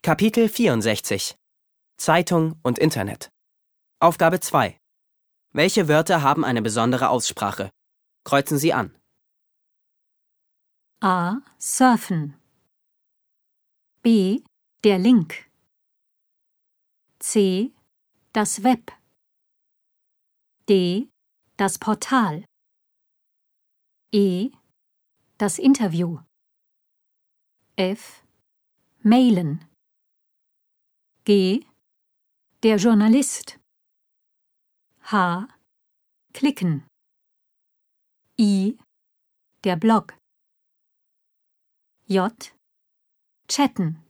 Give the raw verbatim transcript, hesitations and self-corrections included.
Kapitel vierundsechzig Zeitung und Internet. Aufgabe zwei. Welche Wörter haben eine besondere Aussprache? Kreuzen Sie an. A. Surfen. B. Der Link. C. Das Web. D. Das Portal. E. Das Interview. F. Mailen. G. Der Journalist. H. Klicken. I. Der Blog. J. Chatten.